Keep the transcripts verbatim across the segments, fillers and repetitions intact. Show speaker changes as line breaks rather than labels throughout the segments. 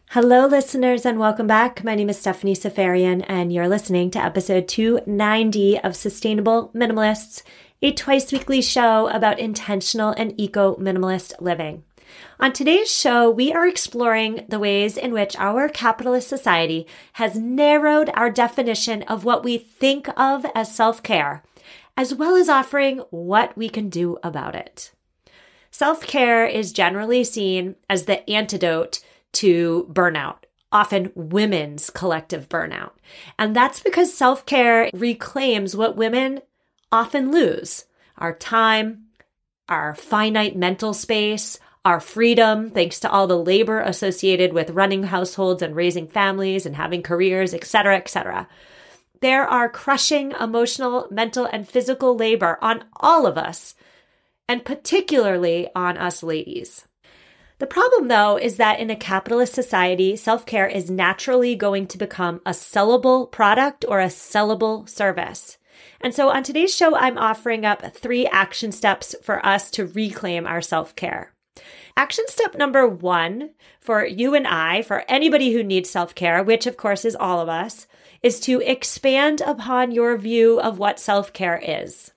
Hello, listeners, and welcome back. My name is Stephanie Safarian, and you're listening to episode two ninety of Sustainable Minimalists, a twice-weekly show about intentional and eco-minimalist living. On today's show, we are exploring the ways in which our capitalist society has narrowed our definition of what we think of as self-care, as well as offering what we can do about it. Self-care is generally seen as the antidote to burnout, often women's collective burnout. And that's because self-care reclaims what women often lose: our time, our finite mental space, our freedom, thanks to all the labor associated with running households and raising families and having careers, et cetera, et cetera. There are crushing emotional, mental, and physical labor on all of us, and particularly on us ladies. The problem, though, is that in a capitalist society, self-care is naturally going to become a sellable product or a sellable service. And so on today's show, I'm offering up three action steps for us to reclaim our self-care. Action step number one for you and I, for anybody who needs self-care, which of course is all of us, is to expand upon your view of what self-care is.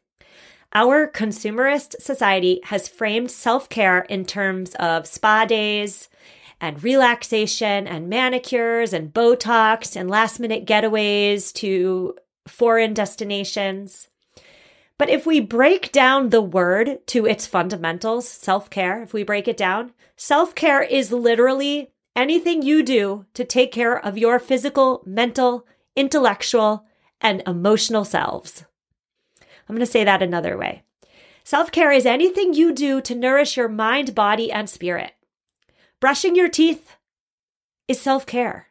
Our consumerist society has framed self-care in terms of spa days and relaxation and manicures and Botox and last-minute getaways to foreign destinations. But if we break down the word to its fundamentals, self-care, if we break it down, self-care is literally anything you do to take care of your physical, mental, intellectual, and emotional selves. I'm going to say that another way. Self-care is anything you do to nourish your mind, body, and spirit. Brushing your teeth is self-care.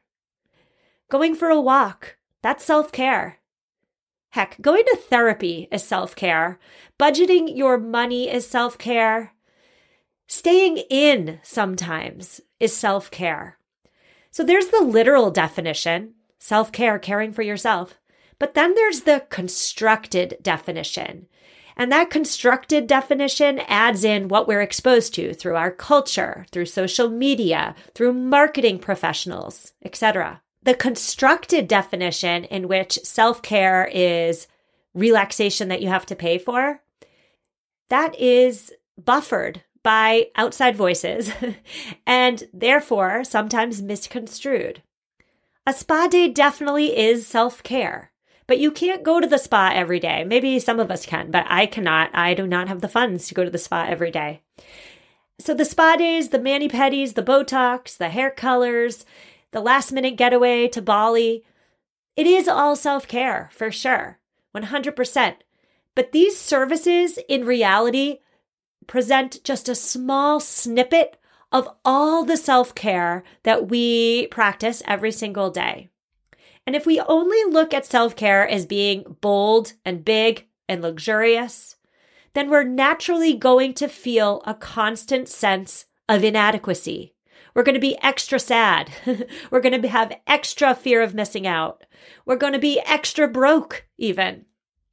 Going for a walk, that's self-care. Heck, going to therapy is self-care. Budgeting your money is self-care. Staying in sometimes is self-care. So there's the literal definition, self-care, caring for yourself. But then there's the constructed definition. And that constructed definition adds in what we're exposed to through our culture, through social media, through marketing professionals, et cetera. The constructed definition, in which self-care is relaxation that you have to pay for, that is buffered by outside voices and therefore sometimes misconstrued. A spa day definitely is self-care. But you can't go to the spa every day. Maybe some of us can, but I cannot. I do not have the funds to go to the spa every day. So the spa days, the mani-pedis, the Botox, the hair colors, the last minute getaway to Bali, it is all self-care for sure, one hundred percent. But these services in reality present just a small snippet of all the self-care that we practice every single day. And if we only look at self-care as being bold and big and luxurious, then we're naturally going to feel a constant sense of inadequacy. We're going to be extra sad. We're going to have extra fear of missing out. We're going to be extra broke even.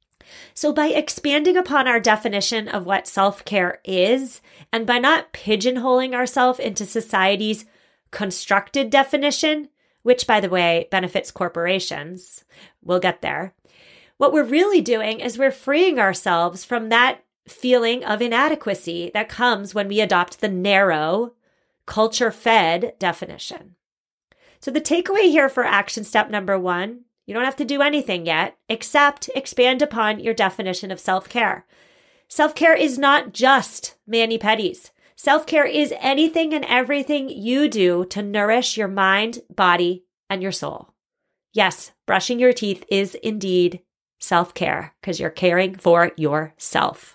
So by expanding upon our definition of what self-care is, and by not pigeonholing ourselves into society's constructed definition, which, by the way, benefits corporations. We'll get there. What we're really doing is we're freeing ourselves from that feeling of inadequacy that comes when we adopt the narrow, culture-fed definition. So the takeaway here for action step number one, you don't have to do anything yet except expand upon your definition of self-care. Self-care is not just mani-pedis. Self-care is anything and everything you do to nourish your mind, body, and your soul. Yes, brushing your teeth is indeed self-care because you're caring for yourself.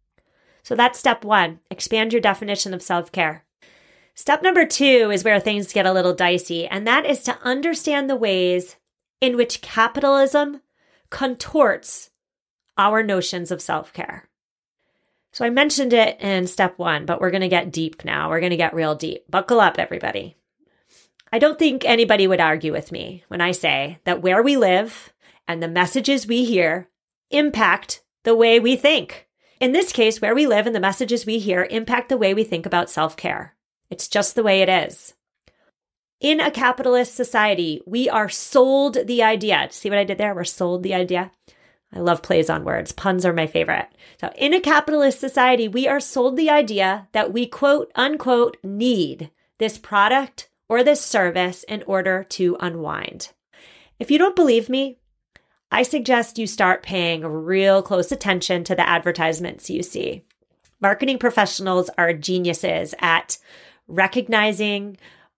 So that's step one, expand your definition of self-care. Step number two is where things get a little dicey, and that is to understand the ways in which capitalism contorts our notions of self-care. So I mentioned it in step one, but we're going to get deep now. We're going to get real deep. Buckle up, everybody. I don't think anybody would argue with me when I say that where we live and the messages we hear impact the way we think. In this case, where we live and the messages we hear impact the way we think about self-care. It's just the way it is. In a capitalist society, we are sold the idea. See what I did there? We're sold the idea. I love plays on words. Puns are my favorite. So in a capitalist society, we are sold the idea that we quote unquote need this product or this service in order to unwind. If you don't believe me, I suggest you start paying real close attention to the advertisements you see. Marketing professionals are geniuses at recognizing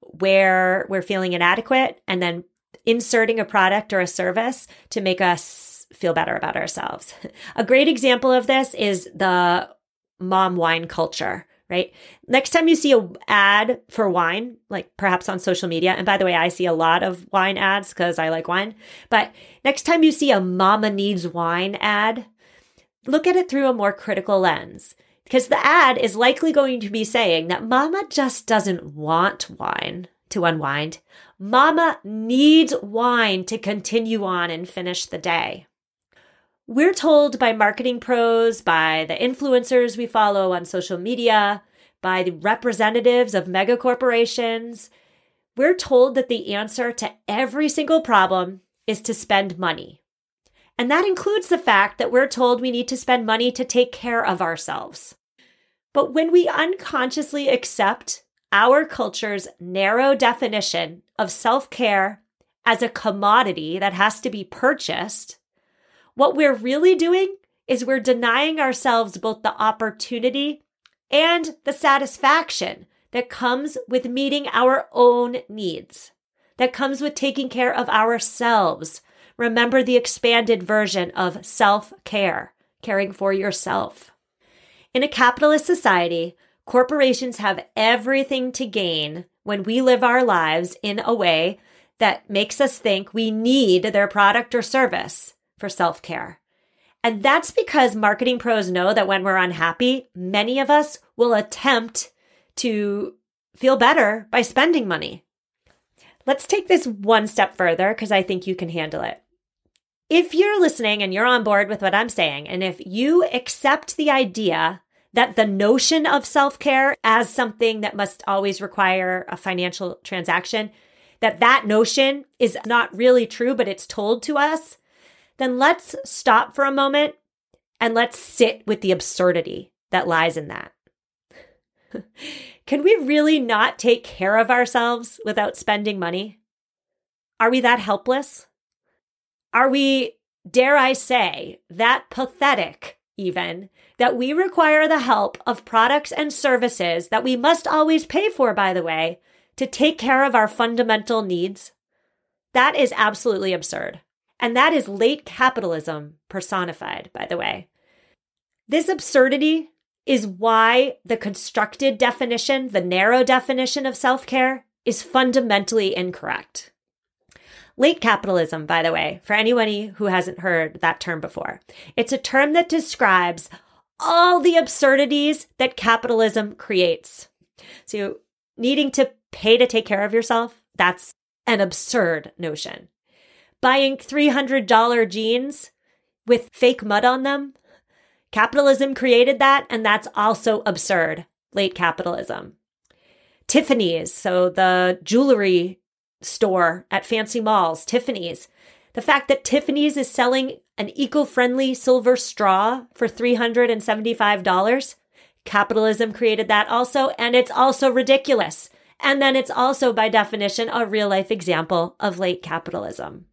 where we're feeling inadequate and then inserting a product or a service to make us feel better about ourselves. A great example of this is the mom wine culture, right? Next time you see an ad for wine, like perhaps on social media, and by the way, I see a lot of wine ads because I like wine, but next time you see a mama needs wine ad, look at it through a more critical lens. Because the ad is likely going to be saying that mama just doesn't want wine to unwind. Mama needs wine to continue on and finish the day. We're told by marketing pros, by the influencers we follow on social media, by the representatives of mega corporations, we're told that the answer to every single problem is to spend money. And that includes the fact that we're told we need to spend money to take care of ourselves. But when we unconsciously accept our culture's narrow definition of self-care as a commodity that has to be purchased, what we're really doing is we're denying ourselves both the opportunity and the satisfaction that comes with meeting our own needs, that comes with taking care of ourselves. Remember the expanded version of self-care, caring for yourself. In a capitalist society, corporations have everything to gain when we live our lives in a way that makes us think we need their product or service for self-care. And that's because marketing pros know that when we're unhappy, many of us will attempt to feel better by spending money. Let's take this one step further because I think you can handle it. If you're listening and you're on board with what I'm saying, and if you accept the idea that the notion of self-care as something that must always require a financial transaction, that that notion is not really true, but it's told to us, then let's stop for a moment and let's sit with the absurdity that lies in that. Can we really not take care of ourselves without spending money? Are we that helpless? Are we, dare I say, that pathetic even, that we require the help of products and services that we must always pay for, by the way, to take care of our fundamental needs? That is absolutely absurd. And that is late capitalism personified, by the way. This absurdity is why the constructed definition, the narrow definition of self-care, is fundamentally incorrect. Late capitalism, by the way, for anyone who hasn't heard that term before, it's a term that describes all the absurdities that capitalism creates. So needing to pay to take care of yourself, that's an absurd notion. Buying three hundred dollars jeans with fake mud on them, capitalism created that, and that's also absurd. Late capitalism. Tiffany's, so the jewelry store at fancy malls, Tiffany's. The fact that Tiffany's is selling an eco-friendly silver straw for three hundred seventy-five dollars, capitalism created that also, and it's also ridiculous. And then it's also, by definition, a real-life example of late capitalism.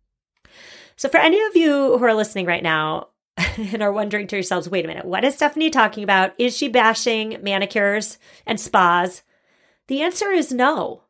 So for any of you who are listening right now and are wondering to yourselves, wait a minute, what is Stephanie talking about? Is she bashing manicures and spas? The answer is no.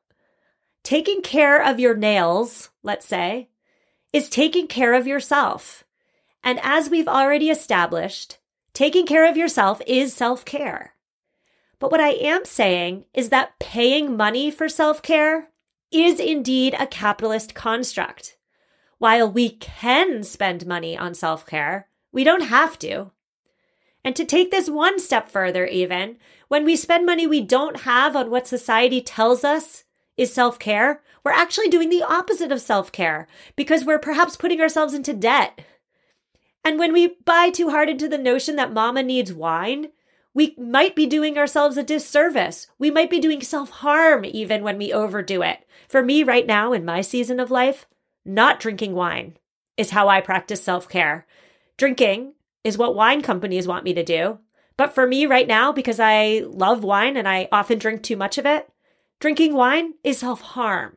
Taking care of your nails, let's say, is taking care of yourself. And as we've already established, taking care of yourself is self-care. But what I am saying is that paying money for self-care is indeed a capitalist construct. While we can spend money on self-care, we don't have to. And to take this one step further even, when we spend money we don't have on what society tells us is self-care, we're actually doing the opposite of self-care because we're perhaps putting ourselves into debt. And when we buy too hard into the notion that mama needs wine, We might be doing ourselves a disservice. We might be doing self-harm even when we overdo it. For me right now in my season of life, not drinking wine is how I practice self-care. Drinking is what wine companies want me to do. But for me right now, because I love wine and I often drink too much of it, drinking wine is self-harm.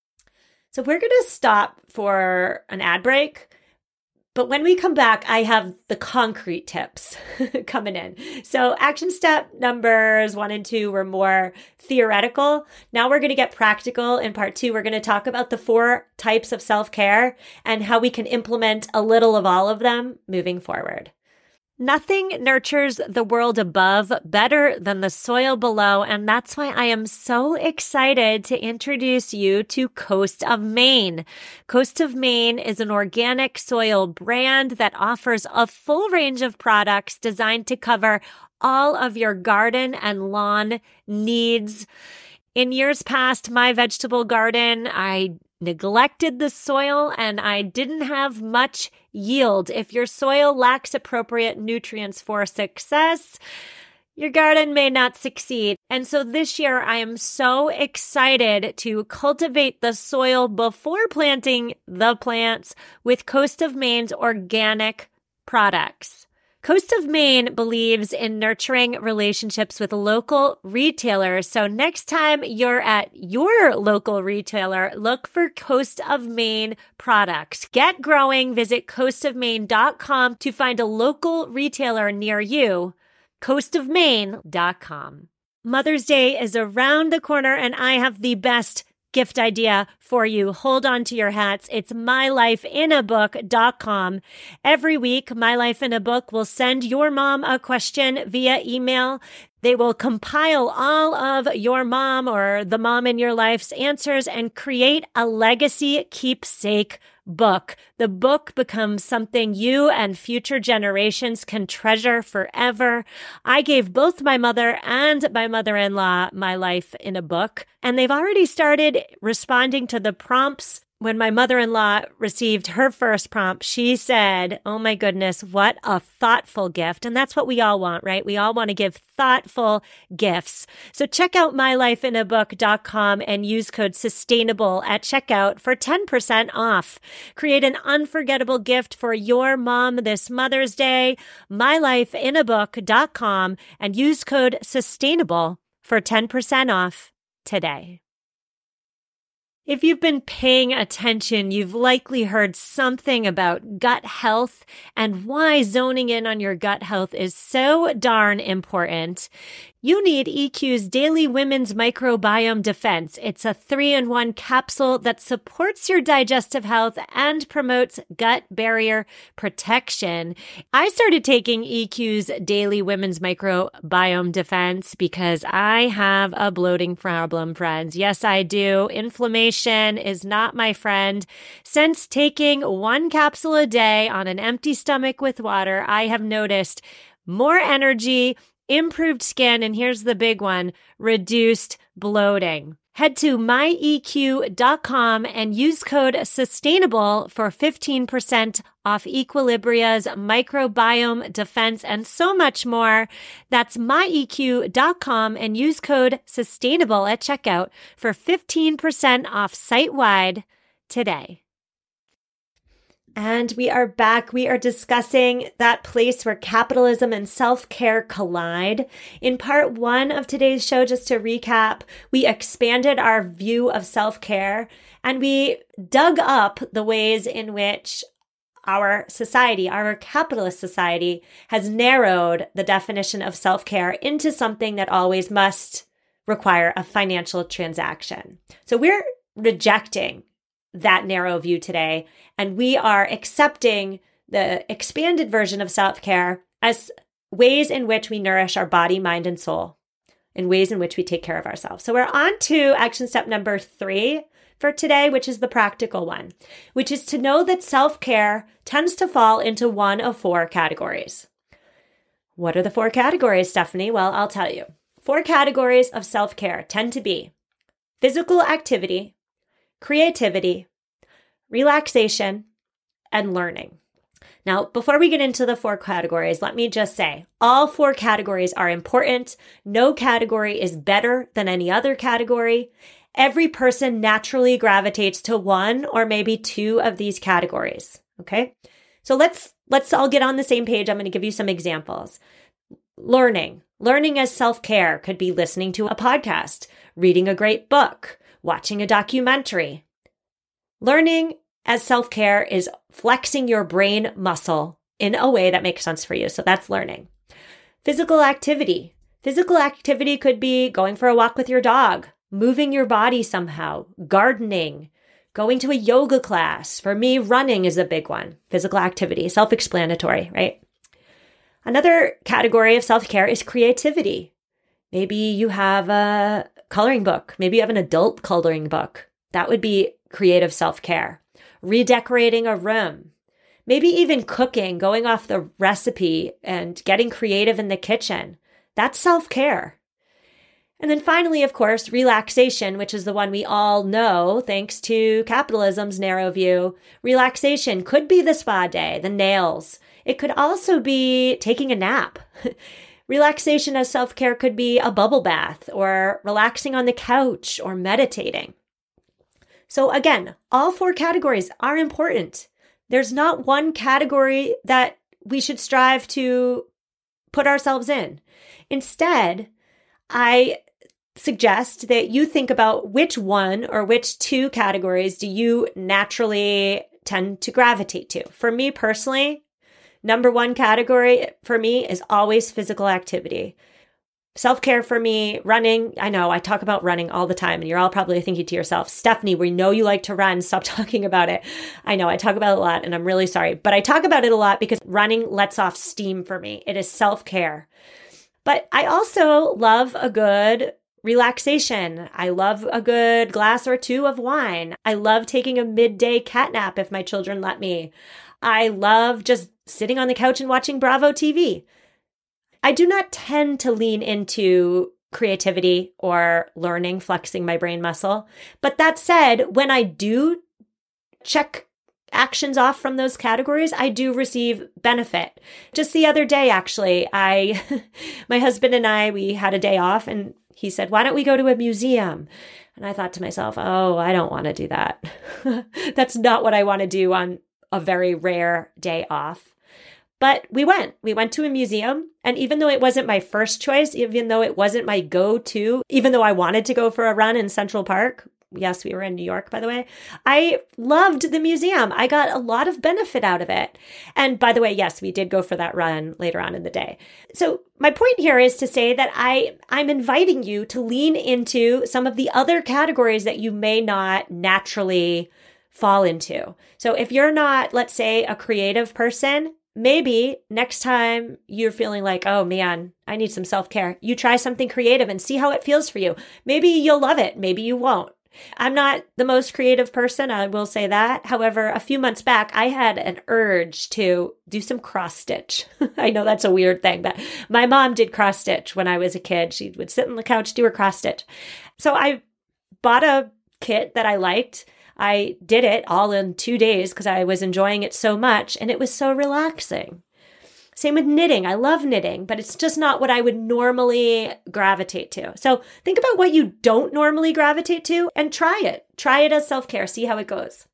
So we're going to stop for an ad break. But when we come back, I have the concrete tips coming in. So action step numbers one and two were more theoretical. Now we're going to get practical. In part two, we're going to talk about the four types of self-care and how we can implement a little of all of them moving forward. Nothing nurtures the world above better than the soil below, and that's why I am so excited to introduce you to Coast of Maine. Coast of Maine is an organic soil brand that offers a full range of products designed to cover all of your garden and lawn needs. In years past, my vegetable garden, I neglected the soil and I didn't have much yield. If your soil lacks appropriate nutrients for success, your garden may not succeed. And so this year, I am so excited to cultivate the soil before planting the plants with Coast of Maine's organic products. Coast of Maine believes in nurturing relationships with local retailers. So next time you're at your local retailer, look for Coast of Maine products. Get growing. Visit coast of maine dot com to find a local retailer near you. coast of maine dot com. Mother's Day is around the corner and I have the best gift idea for you. Hold on to your hats. It's my life in a book dot com. Every week, My Life in a Book will send your mom a question via email. They will compile all of your mom or the mom in your life's answers and create a legacy keepsake book. The book becomes something you and future generations can treasure forever. I gave both my mother and my mother-in-law my life in a book, and they've already started responding to the prompts. When my mother-in-law received her first prompt, she said, oh my goodness, what a thoughtful gift. And that's what we all want, right? We all want to give thoughtful gifts. So check out my life in a book dot com and use code SUSTAINABLE at checkout for ten percent off. Create an unforgettable gift for your mom this Mother's Day, my life in a book dot com, and use code SUSTAINABLE for ten percent off today. If you've been paying attention, you've likely heard something about gut health and why zoning in on your gut health is so darn important. You need E Q's Daily Women's Microbiome Defense. It's a three-in-one capsule that supports your digestive health and promotes gut barrier protection. I started taking E Q's Daily Women's Microbiome Defense because I have a bloating problem, friends. Yes, I do. Inflammation is not my friend. Since taking one capsule a day on an empty stomach with water, I have noticed more energy, improved skin, and here's the big one, reduced bloating. Head to my E Q dot com and use code SUSTAINABLE for fifteen percent off Equilibria's microbiome defense and so much more. That's my E Q dot com and use code SUSTAINABLE at checkout for fifteen percent off site-wide today. And we are back. We are discussing that place where capitalism and self-care collide. In part one of today's show, just to recap, we expanded our view of self-care and we dug up the ways in which our society, our capitalist society, has narrowed the definition of self-care into something that always must require a financial transaction. So we're rejecting that narrow view today, and we are accepting the expanded version of self-care as ways in which we nourish our body, mind, and soul, in ways in which we take care of ourselves. So we're on to action step number three for today, which is the practical one, which is to know that self-care tends to fall into one of four categories. What are the four categories, Stephanie? Well, I'll tell you. Four categories of self-care tend to be physical activity, creativity, relaxation, and learning. Now, before we get into the four categories, let me just say all four categories are important. No category is better than any other category. Every person naturally gravitates to one or maybe two of these categories. Okay. So let's, let's all get on the same page. I'm going to give you some examples. Learning. Learning as self-care could be listening to a podcast, reading a great book, watching a documentary. Learning as self-care is flexing your brain muscle in a way that makes sense for you. So that's learning. Physical activity. Physical activity could be going for a walk with your dog, moving your body somehow, gardening, going to a yoga class. For me, running is a big one. Physical activity, self-explanatory, right? Another category of self-care is creativity. Maybe you have a coloring book. Maybe you have an adult coloring book. That would be creative self-care. Redecorating a room. Maybe even cooking, going off the recipe and getting creative in the kitchen. That's self-care. And then finally, of course, relaxation, which is the one we all know thanks to capitalism's narrow view. Relaxation could be the spa day, the nails. It could also be taking a nap. Relaxation as self-care could be a bubble bath or relaxing on the couch or meditating. So again, all four categories are important. There's not one category that we should strive to put ourselves in. Instead, I suggest that you think about which one or which two categories do you naturally tend to gravitate to. For me personally, number one category for me is always physical activity. Self-care for me, running. I know I talk about running all the time and you're all probably thinking to yourself, Stephanie, we know you like to run. Stop talking about it. I know I talk about it a lot and I'm really sorry, but I talk about it a lot because running lets off steam for me. It is self-care. But I also love a good relaxation. I love a good glass or two of wine. I love taking a midday cat nap if my children let me. I love just sitting on the couch and watching Bravo T V. I do not tend to lean into creativity or learning, flexing my brain muscle. But that said, when I do check actions off from those categories, I do receive benefit. Just the other day, actually, I, my husband and I, we had a day off and he said, why don't we go to a museum? And I thought to myself, oh, I don't want to do that. That's not what I want to do on a very rare day off. But we went. We went to a museum. And even though it wasn't my first choice, even though it wasn't my go-to, even though I wanted to go for a run in Central Park, yes, we were in New York, by the way, I loved the museum. I got a lot of benefit out of it. And by the way, yes, we did go for that run later on in the day. So my point here is to say that I, I'm inviting you to lean into some of the other categories that you may not naturally fall into. So if you're not, let's say, a creative person, maybe next time you're feeling like, oh man, I need some self-care, you try something creative and see how it feels for you. Maybe you'll love it. Maybe you won't. I'm not the most creative person, I will say that. However, a few months back, I had an urge to do some cross stitch. I know that's a weird thing, but my mom did cross stitch when I was a kid. She would sit on the couch, do her cross stitch. So I bought a kit that I liked. I did it all in two days because I was enjoying it so much and it was so relaxing. Same with knitting. I love knitting, but it's just not what I would normally gravitate to. So think about what you don't normally gravitate to and try it. Try it as self-care. See how it goes.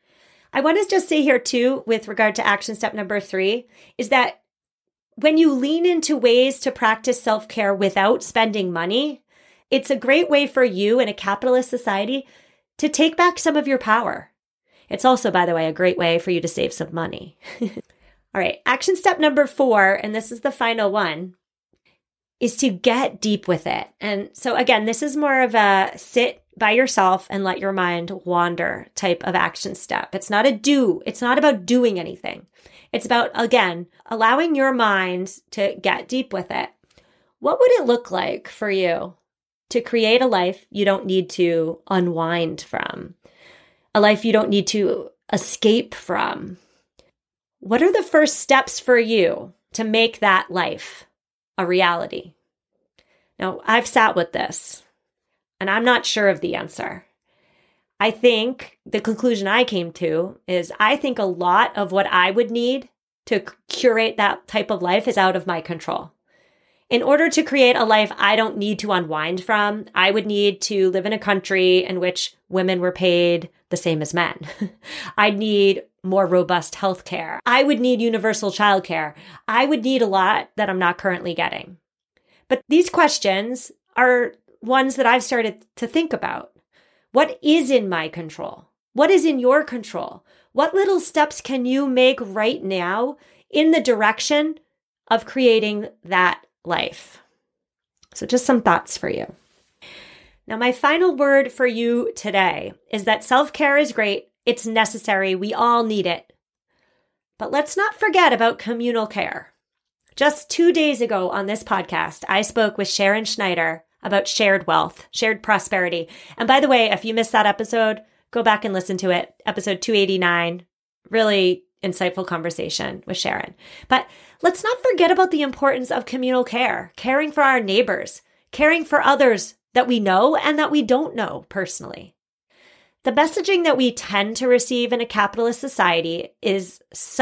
I want to just say here too, with regard to action step number three, is that when you lean into ways to practice self-care without spending money, it's a great way for you in a capitalist society to take back some of your power. It's also, by the way, a great way for you to save some money. All right, action step number four, and this is the final one, is to get deep with it. And so again, this is more of a sit by yourself and let your mind wander type of action step. It's not a do. It's not about doing anything. It's about, again, allowing your mind to get deep with it. What would it look like for you to create a life you don't need to unwind from, a life you don't need to escape from? What are the first steps for you to make that life a reality? Now, I've sat with this, and I'm not sure of the answer. I think the conclusion I came to is I think a lot of what I would need to curate that type of life is out of my control. In order to create a life I don't need to unwind from, I would need to live in a country in which women were paid the same as men. I'd need more robust healthcare. I would need universal childcare. I would need a lot that I'm not currently getting. But these questions are ones that I've started to think about. What is in my control? What is in your control? What little steps can you make right now in the direction of creating that life? So just some thoughts for you. Now, my final word for you today is that self-care is great. It's necessary. We all need it. But let's not forget about communal care. Just two days ago on this podcast, I spoke with Sharon Schneider about shared wealth, shared prosperity. And by the way, if you missed that episode, go back and listen to it. Episode two eighty-nine, really insightful conversation with Sharon. But let's not forget about the importance of communal care, caring for our neighbors, caring for others that we know and that we don't know personally. The messaging that we tend to receive in a capitalist society is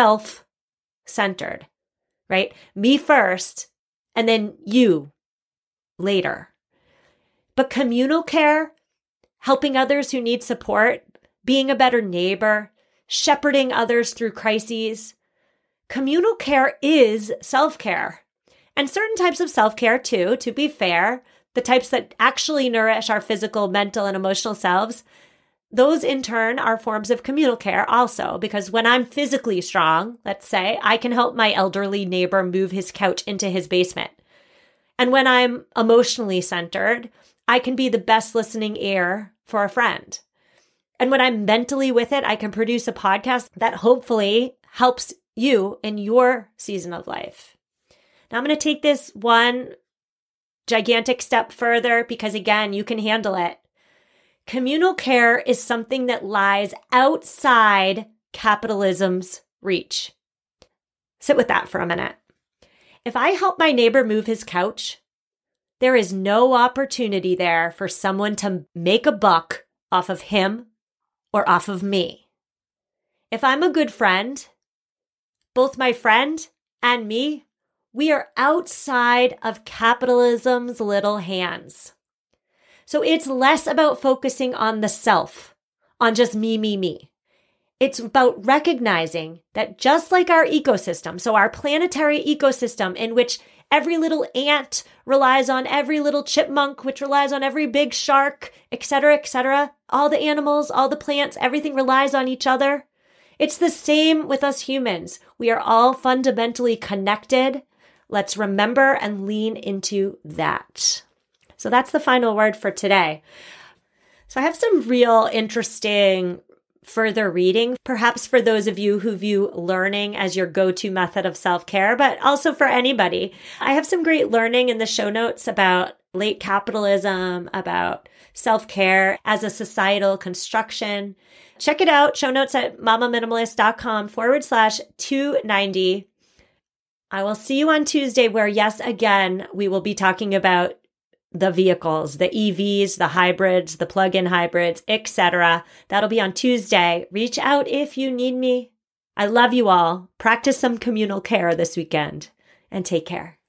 self-centered, right? Me first, and then you later. But communal care, helping others who need support, being a better neighbor, shepherding others through crises, communal care is self-care. And certain types of self-care too, to be fair, the types that actually nourish our physical, mental, and emotional selves, those in turn are forms of communal care also, because when I'm physically strong, let's say, I can help my elderly neighbor move his couch into his basement. And when I'm emotionally centered, I can be the best listening ear for a friend. And when I'm mentally with it, I can produce a podcast that hopefully helps you in your season of life. Now I'm going to take this one gigantic step further because, again, you can handle it. Communal care is something that lies outside capitalism's reach. Sit with that for a minute. If I help my neighbor move his couch, there is no opportunity there for someone to make a buck off of him or off of me. If I'm a good friend, both my friend and me, we are outside of capitalism's little hands. So it's less about focusing on the self, on just me, me, me. It's about recognizing that just like our ecosystem, so our planetary ecosystem in which every little ant relies on every little chipmunk, which relies on every big shark, et cetera, et cetera, all the animals, all the plants, everything relies on each other. It's the same with us humans. We are all fundamentally connected. Let's remember and lean into that. So that's the final word for today. So I have some real interesting further reading, perhaps for those of you who view learning as your go-to method of self-care, but also for anybody. I have some great learning in the show notes about late capitalism, about self-care as a societal construction. Check it out. Show notes at mamaminimalist.com forward slash 290. I will see you on Tuesday where, yes, again, we will be talking about the vehicles, the E Vs, the hybrids, the plug-in hybrids, et cetera. That'll be on Tuesday. Reach out if you need me. I love you all. Practice some communal care this weekend and take care.